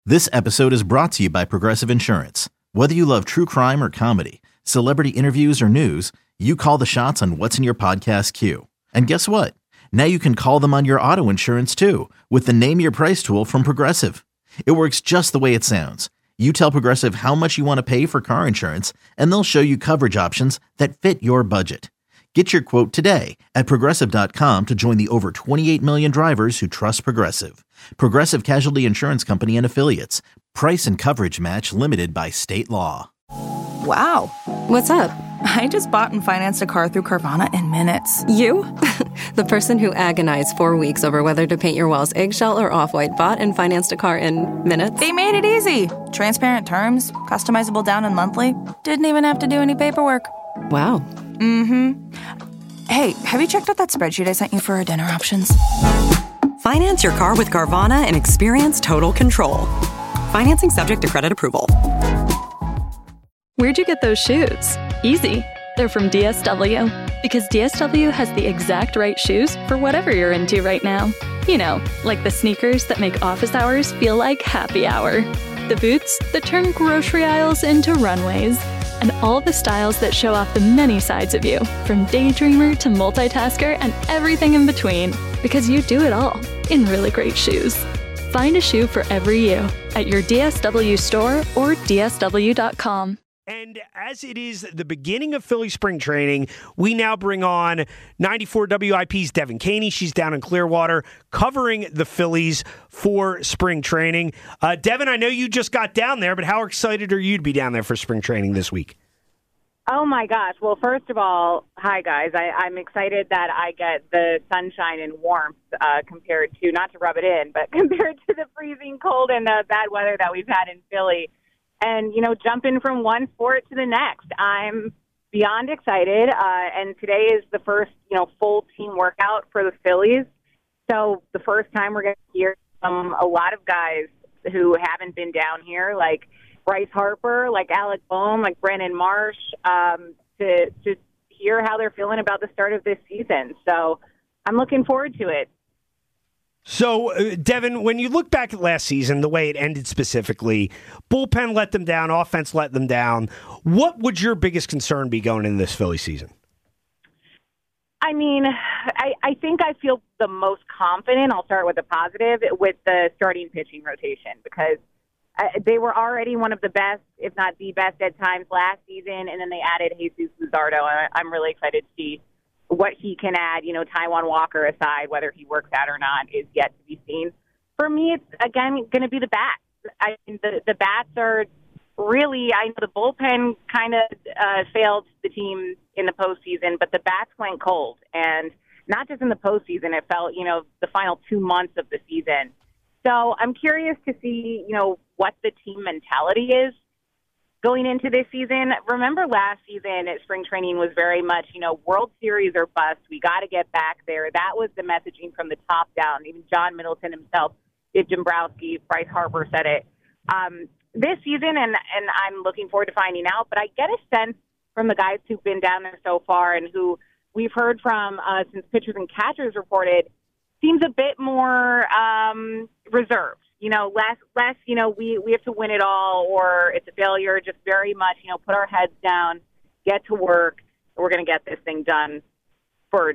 This episode is brought to you by Progressive Insurance. Whether you love true crime or comedy, celebrity interviews or news, you call the shots on what's in your podcast queue. And guess what? Now you can call them on your auto insurance too with the Name Your Price tool from Progressive. It works just the way it sounds. You tell Progressive how much you want to pay for car insurance, and they'll show you coverage options that fit your budget. Get your quote today at Progressive.com to join the over 28 million drivers who trust Progressive. Progressive Casualty Insurance Company and Affiliates. Price and coverage match limited by state law. Wow. What's up? I just bought and financed a car through Carvana in minutes. You? The person who agonized 4 weeks over whether to paint your walls eggshell or off-white bought and financed a car in minutes? They made it easy. Transparent terms, customizable down and monthly. Didn't even have to do any paperwork. Wow. Mm-hmm. Hey, have you checked out that spreadsheet I sent you for our dinner options? Finance your car with Carvana and experience total control. Financing subject to credit approval. Where'd you get those shoes? Easy. They're from DSW. Because DSW has the exact right shoes for whatever you're into right now. You know, like the sneakers that make office hours feel like happy hour. The boots that turn grocery aisles into runways. And all the styles that show off the many sides of you, from daydreamer to multitasker and everything in between. Because you do it all in really great shoes. Find a shoe for every you at your DSW store or DSW.com. And as it is the beginning of Philly spring training, we now bring on 94 WIP's Devin Caney. She's down in Clearwater covering the Phillies for spring training. Devin, I know you just got down there, but how excited are you to be down there for spring training this week? Oh, my gosh. Well, first of all, hi, guys. I'm excited that I get the sunshine and warmth compared to, not to rub it in, but compared to the freezing cold and the bad weather that we've had in Philly. And, you know, jumping from one sport to the next. I'm beyond excited. And today is the first, full team workout for the Phillies. So the first time we're going to hear from a lot of guys who haven't been down here, like Bryce Harper, like Alec Bohm, like Brennan Marsh, to hear how they're feeling about the start of this season. So I'm looking forward to it. So, Devin, when you look back at last season, the way it ended specifically, bullpen let them down, offense let them down. What would your biggest concern be going into this Philly season? I mean, I think I feel the most confident, I'll start with the positive, with the starting pitching rotation, because they were already one of the best, if not the best at times last season, and then they added Jesus Luzardo. I'm really excited to see what he can add. Taijuan Walker aside, whether he works out or not is yet to be seen. For me, it's, again, going to be the bats. I mean, the bats are really, I know the bullpen kind of failed the team in the postseason, but the bats went cold. And not just in the postseason, it felt, the final 2 months of the season. So I'm curious to see, what the team mentality is going into this season. Remember last season at spring training was very much, World Series or bust. We got to get back there. That was the messaging from the top down. Even John Middleton himself, Dave Dombrowski, Bryce Harper said it. This season, and I'm looking forward to finding out, but I get a sense from the guys who've been down there so far and who we've heard from since pitchers and catchers reported, seems a bit more reserved. Less, we have to win it all or it's a failure. Just very much, put our heads down, get to work. We're going to get this thing done for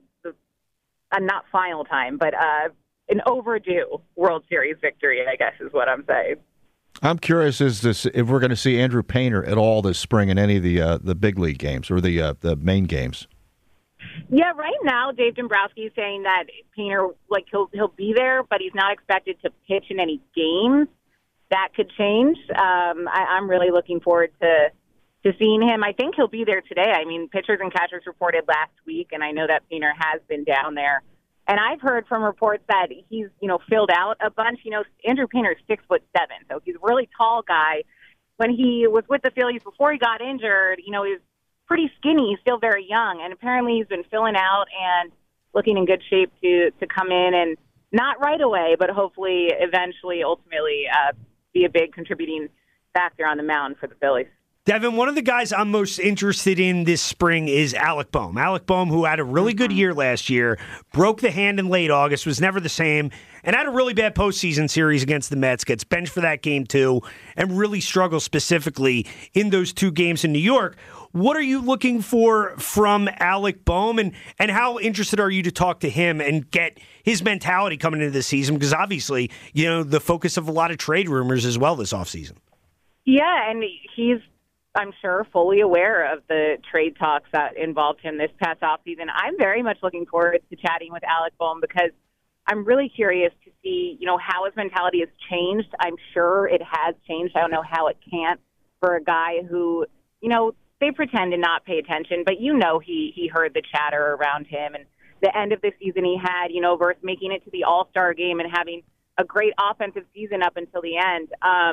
not final time, but an overdue World Series victory, I guess is what I'm saying. I'm curious if we're going to see Andrew Painter at all this spring in any of the big league games or the main games. Yeah, right now Dave Dombrowski is saying that Painter, he'll be there, but he's not expected to pitch in any games. That could change. I'm really looking forward to seeing him. I think he'll be there today. I mean, pitchers and catchers reported last week, and I know that Painter has been down there. And I've heard from reports that he's, filled out a bunch. Andrew Painter is 6'7", so he's a really tall guy. When he was with the Phillies before he got injured, he was pretty skinny. He's still very young, and apparently he's been filling out and looking in good shape to come in and not right away, but hopefully eventually, ultimately, be a big contributing factor on the mound for the Phillies. Devin, one of the guys I'm most interested in this spring is Alec Bohm. Alec Bohm, who had a really good year last year, broke the hand in late August, was never the same, and had a really bad postseason series against the Mets, gets benched for that game too, and really struggles specifically in those 2 games in New York. What are you looking for from Alec Bohm, and how interested are you to talk to him and get his mentality coming into the season? Because obviously, the focus of a lot of trade rumors as well this offseason. Yeah, and he's, I'm sure, fully aware of the trade talks that involved him this past offseason. I'm very much looking forward to chatting with Alec Bohm because I'm really curious to see, how his mentality has changed. I'm sure it has changed. I don't know how it can't for a guy who, they pretend to not pay attention, but he heard the chatter around him. And the end of the season he had, versus making it to the All-Star game and having a great offensive season up until the end.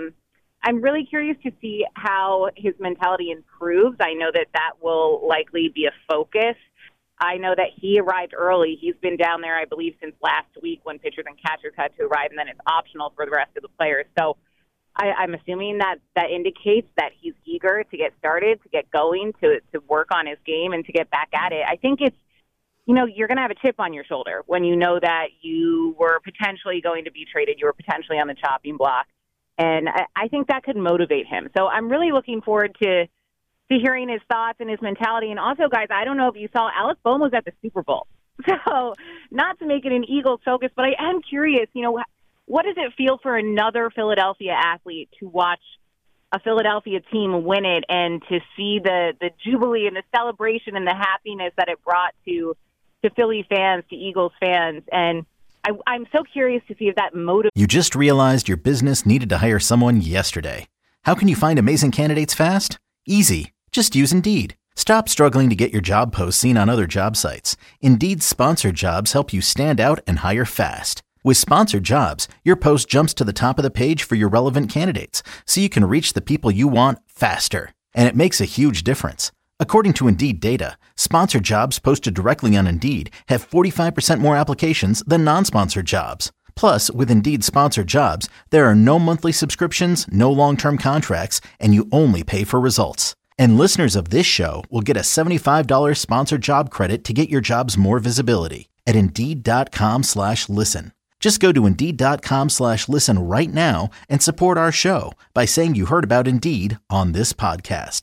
I'm really curious to see how his mentality improves. I know that will likely be a focus. I know that he arrived early. He's been down there, I believe, since last week when pitchers and catchers had to arrive, and then it's optional for the rest of the players. So I'm assuming that indicates that he's eager to get started, to get going, to work on his game, and to get back at it. I think it's, you're going to have a chip on your shoulder when you know that you were potentially going to be traded, you were potentially on the chopping block. And I think that could motivate him. So I'm really looking forward to hearing his thoughts and his mentality. And also, guys, I don't know if you saw, Alec Bohm was at the Super Bowl. So not to make it an Eagles focus, but I am curious, what does it feel for another Philadelphia athlete to watch a Philadelphia team win it and to see the jubilee and the celebration and the happiness that it brought to Philly fans, to Eagles fans? And I'm so curious to see if that motivates. You just realized your business needed to hire someone yesterday. How can you find amazing candidates fast? Easy. Just use Indeed. Stop struggling to get your job posts seen on other job sites. Indeed's sponsored jobs help you stand out and hire fast. With sponsored jobs, your post jumps to the top of the page for your relevant candidates, so you can reach the people you want faster. And it makes a huge difference. According to Indeed data, sponsored jobs posted directly on Indeed have 45% more applications than non-sponsored jobs. Plus, with Indeed sponsored jobs, there are no monthly subscriptions, no long-term contracts, and you only pay for results. And listeners of this show will get a $75 sponsored job credit to get your jobs more visibility at Indeed.com/listen. Just go to Indeed.com/listen right now and support our show by saying you heard about Indeed on this podcast.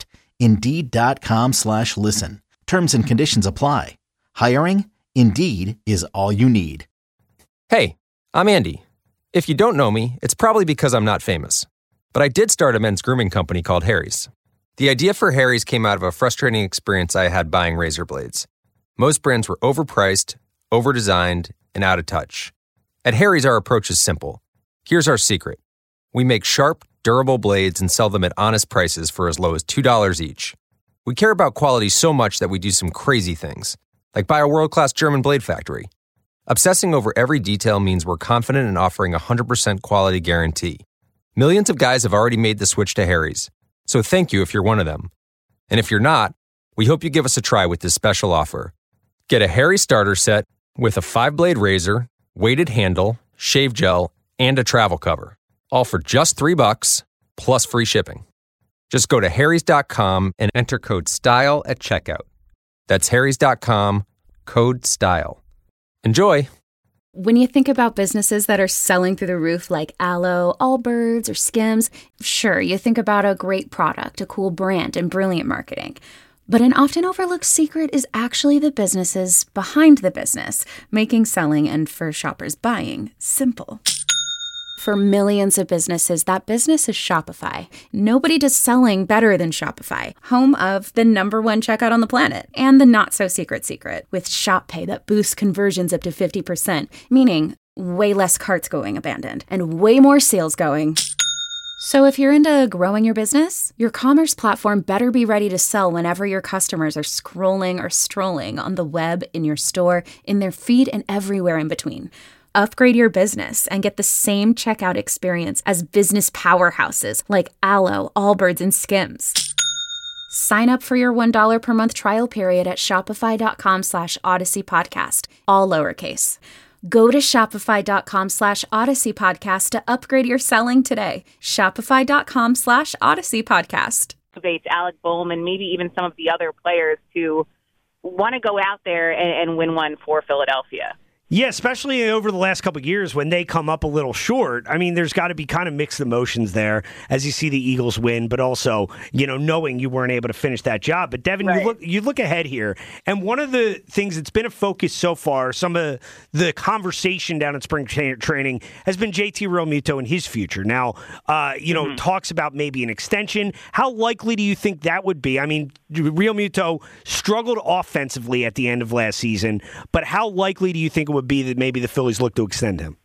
Indeed.com/listen. Terms and conditions apply. Hiring? Indeed is all you need. Hey, I'm Andy. If you don't know me, it's probably because I'm not famous. But I did start a men's grooming company called Harry's. The idea for Harry's came out of a frustrating experience I had buying razor blades. Most brands were overpriced, overdesigned, and out of touch. At Harry's, our approach is simple. Here's our secret. We make sharp, durable blades and sell them at honest prices for as low as $2 each. We care about quality so much that we do some crazy things, like buy a world-class German blade factory. Obsessing over every detail means we're confident in offering a 100% quality guarantee. Millions of guys have already made the switch to Harry's, so thank you if you're one of them. And if you're not, we hope you give us a try with this special offer. Get a Harry's starter set with a 5-blade razor, weighted handle, shave gel, and a travel cover. All for just $3 plus free shipping. Just go to harrys.com and enter code STYLE at checkout. That's harrys.com, code STYLE. Enjoy! When you think about businesses that are selling through the roof like Aloe, Allbirds, or Skims, sure, you think about a great product, a cool brand, and brilliant marketing. But an often overlooked secret is actually the businesses behind the business, making selling and, for shoppers, buying simple. For millions of businesses, that business is Shopify. Nobody does selling better than Shopify, home of the #1 checkout on the planet and the not-so-secret secret with Shop Pay that boosts conversions up to 50%, meaning way less carts going abandoned and way more sales going. So if you're into growing your business, your commerce platform better be ready to sell whenever your customers are scrolling or strolling on the web, in your store, in their feed, and everywhere in between. Upgrade your business and get the same checkout experience as business powerhouses like Aloe, Allbirds, and Skims. Sign up for your $1 per month trial period at shopify.com/Odyssey Podcast, all lowercase. Go to shopify.com/Odyssey Podcast to upgrade your selling today. Shopify.com/Odyssey Podcast. Alec Bowman, maybe even some of the other players to want to go out there and win one for Philadelphia. Yeah, especially over the last couple of years when they come up a little short. I mean, there's got to be kind of mixed emotions there as you see the Eagles win, but also, knowing you weren't able to finish that job. But Devin, right. you look ahead here, and one of the things that's been a focus so far, some of the conversation down at spring training has been JT Realmuto and his future. Now, talks about maybe an extension. How likely do you think that would be? I mean, Realmuto struggled offensively at the end of last season, but how likely do you think it would be that maybe the Phillies look to extend him?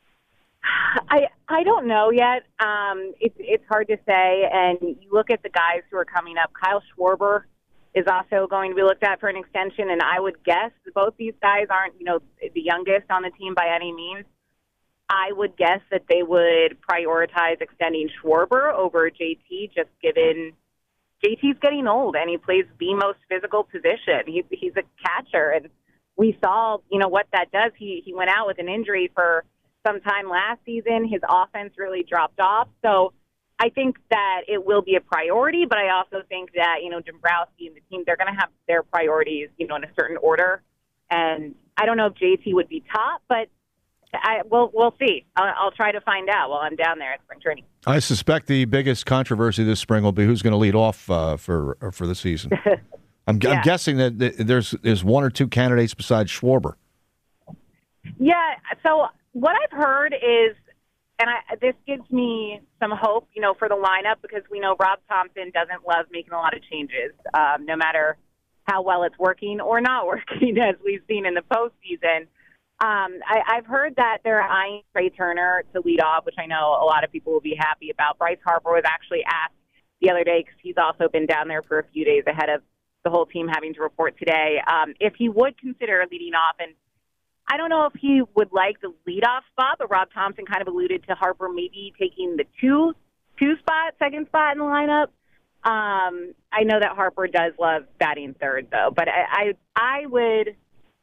I don't know yet. It's hard to say. And you look at the guys who are coming up. Kyle Schwarber is also going to be looked at for an extension, and I would guess both these guys aren't, the youngest on the team by any means. I would guess that they would prioritize extending Schwarber over JT, just given JT's getting old and he plays the most physical position. He's a catcher, and we saw, what that does. He went out with an injury for some time last season. His offense really dropped off. So I think that it will be a priority, but I also think that, Dombrowski and the team, they're going to have their priorities, in a certain order. And I don't know if JT would be top, but we'll see. I'll try to find out while I'm down there at spring training. I suspect the biggest controversy this spring will be who's going to lead off for the season. I'm guessing that there's one or two candidates besides Schwarber. Yeah, so what I've heard is, and this gives me some hope, for the lineup, because we know Rob Thompson doesn't love making a lot of changes, no matter how well it's working or not working, as we've seen in the postseason. I've heard that they're eyeing Trey Turner to lead off, which I know a lot of people will be happy about. Bryce Harper was actually asked the other day, because he's also been down there for a few days ahead of the whole team having to report today, if he would consider leading off. And I don't know if he would like the leadoff spot, but Rob Thompson kind of alluded to Harper maybe taking the second spot in the lineup. I know that Harper does love batting third, though, but I would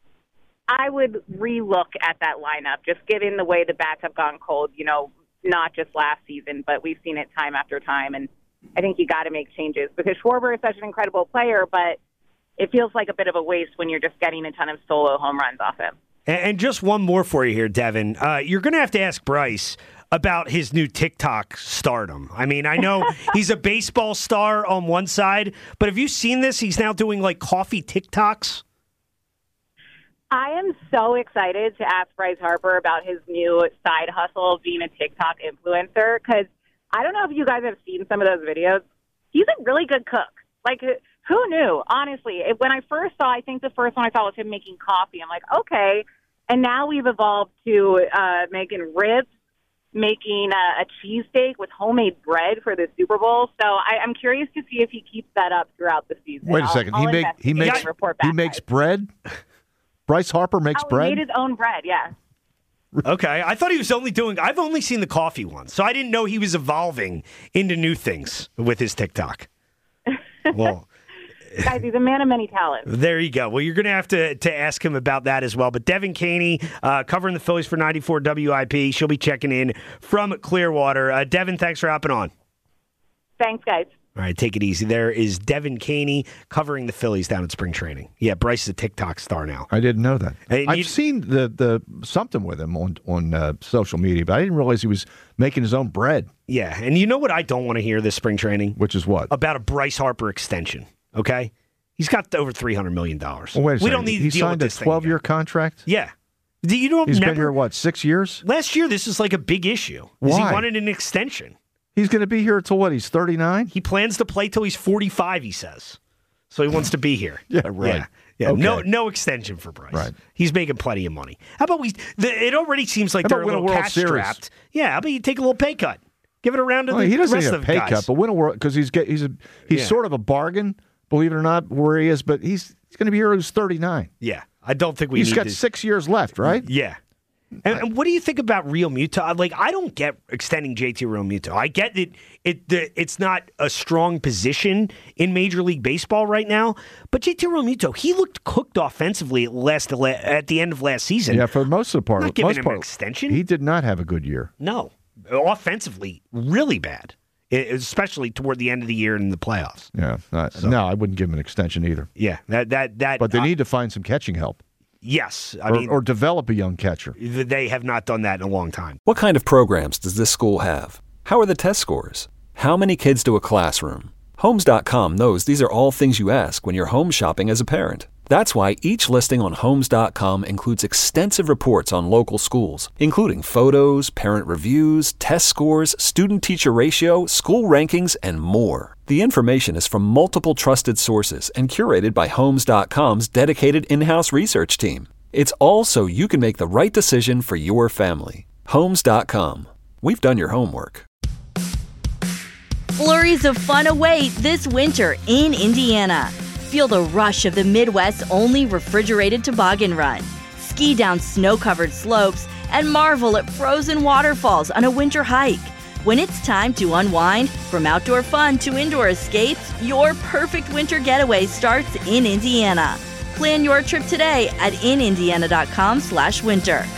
relook at that lineup, just given the way the bats have gone cold, not just last season, but we've seen it time after time. And I think you got to make changes, because Schwarber is such an incredible player, but it feels like a bit of a waste when you're just getting a ton of solo home runs off him. And just one more for you here, Devin. You're going to have to ask Bryce about his new TikTok stardom. I mean, I know he's a baseball star on one side, but have you seen this? He's now doing like coffee TikToks. I am so excited to ask Bryce Harper about his new side hustle of being a TikTok influencer, because I don't know if you guys have seen some of those videos. He's a really good cook. Like, who knew? Honestly, when I first saw, I think the first one I saw was him making coffee. I'm like, okay. And now we've evolved to making ribs, making a cheesesteak with homemade bread for the Super Bowl. So I'm curious to see if he keeps that up throughout the season. Wait a second. He makes bread? Bryce Harper makes bread? He made his own bread, yeah. Okay, I thought he was I've only seen the coffee one, so I didn't know he was evolving into new things with his TikTok. Well, guys, he's a man of many talents. There you go. Well, you're going to have to ask him about that as well. But Devin Caney, covering the Phillies for 94 WIP, she'll be checking in from Clearwater. Devin, thanks for hopping on. Thanks, guys. All right, take it easy. There is Devin Caney covering the Phillies down at spring training. Yeah, Bryce is a TikTok star now. I didn't know that. I've seen the something with him on social media, but I didn't realize he was making his own bread. Yeah, and you know what I don't want to hear this spring training? Which is what? About a Bryce Harper extension, okay? He's got over $300 million. Well, wait a second. We don't need to deal with this thing. He signed a 12-year contract? Yeah. He's been here, what, 6 years? Last year, this is like a big issue. Why? He wanted an extension. He's going to be here until what? He's 39? He plans to play till he's 45, he says. So he wants to be here. Yeah, right. Yeah. Okay. No extension for Bryce. Right. He's making plenty of money. How about it already seems like they're a little cash strapped. Yeah, how about you take a little pay cut? Give it around to the rest of the guys. He doesn't need a pay cut, but win a world, because he's sort of a bargain, believe it or not, where he is, but he's going to be here who's 39. Yeah, I don't think He's got 6 years left, right? Yeah. And what do you think about Realmuto? Like, I don't get extending JT Realmuto. I get that it's not a strong position in Major League Baseball right now, but JT Realmuto, he looked cooked offensively at the end of last season. Yeah, for most of the part. Not giving him an extension. He did not have a good year. No. Offensively, really bad especially toward the end of the year and in the playoffs. Yeah, no, I wouldn't give him an extension either. Yeah, that. But they need to find some catching help. Yes, or develop a young catcher. They have not done that in a long time. What kind of programs does this school have? How are the test scores? How many kids do a classroom? Homes.com knows these are all things you ask when you're home shopping as a parent. That's why each listing on Homes.com includes extensive reports on local schools, including photos, parent reviews, test scores, student-teacher ratio, school rankings, and more. The information is from multiple trusted sources and curated by Homes.com's dedicated in-house research team. It's all so you can make the right decision for your family. Homes.com. We've done your homework. Flurries of fun await this winter in Indiana. Feel the rush of the Midwest's only refrigerated toboggan run. Ski down snow-covered slopes and marvel at frozen waterfalls on a winter hike. When it's time to unwind, from outdoor fun to indoor escapes, your perfect winter getaway starts in Indiana. Plan your trip today at inindiana.com/winter.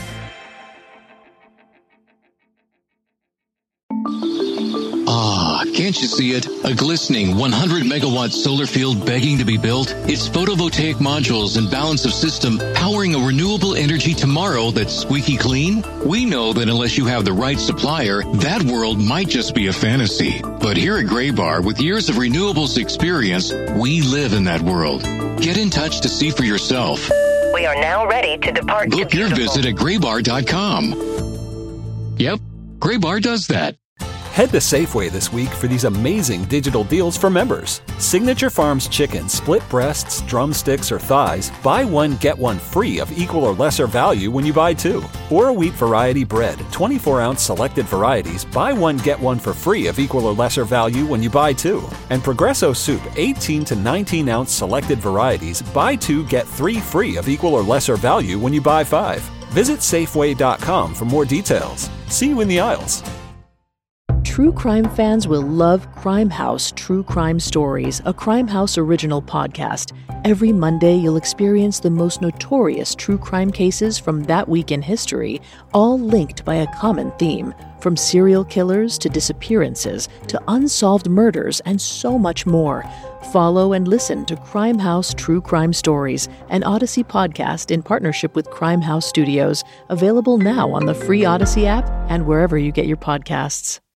Ah, can't you see it? A glistening 100-megawatt solar field begging to be built? Its photovoltaic modules and balance of system powering a renewable energy tomorrow that's squeaky clean? We know that unless you have the right supplier, that world might just be a fantasy. But here at Graybar, with years of renewables experience, we live in that world. Get in touch to see for yourself. We are now ready to depart. Book your visit at graybar.com. Yep, Graybar does that. Head to Safeway this week for these amazing digital deals for members. Signature Farms chicken, split breasts, drumsticks, or thighs, buy one, get one free of equal or lesser value when you buy two. Or a wheat variety bread, 24-ounce selected varieties, buy one, get one for free of equal or lesser value when you buy two. And Progresso soup, 18 to 19-ounce selected varieties, buy two, get three free of equal or lesser value when you buy five. Visit Safeway.com for more details. See you in the aisles. True crime fans will love Crime House True Crime Stories, a Crime House original podcast. Every Monday, you'll experience the most notorious true crime cases from that week in history, all linked by a common theme. From serial killers to disappearances to unsolved murders and so much more. Follow and listen to Crime House True Crime Stories, an Odyssey podcast in partnership with Crime House Studios, available now on the free Odyssey app and wherever you get your podcasts.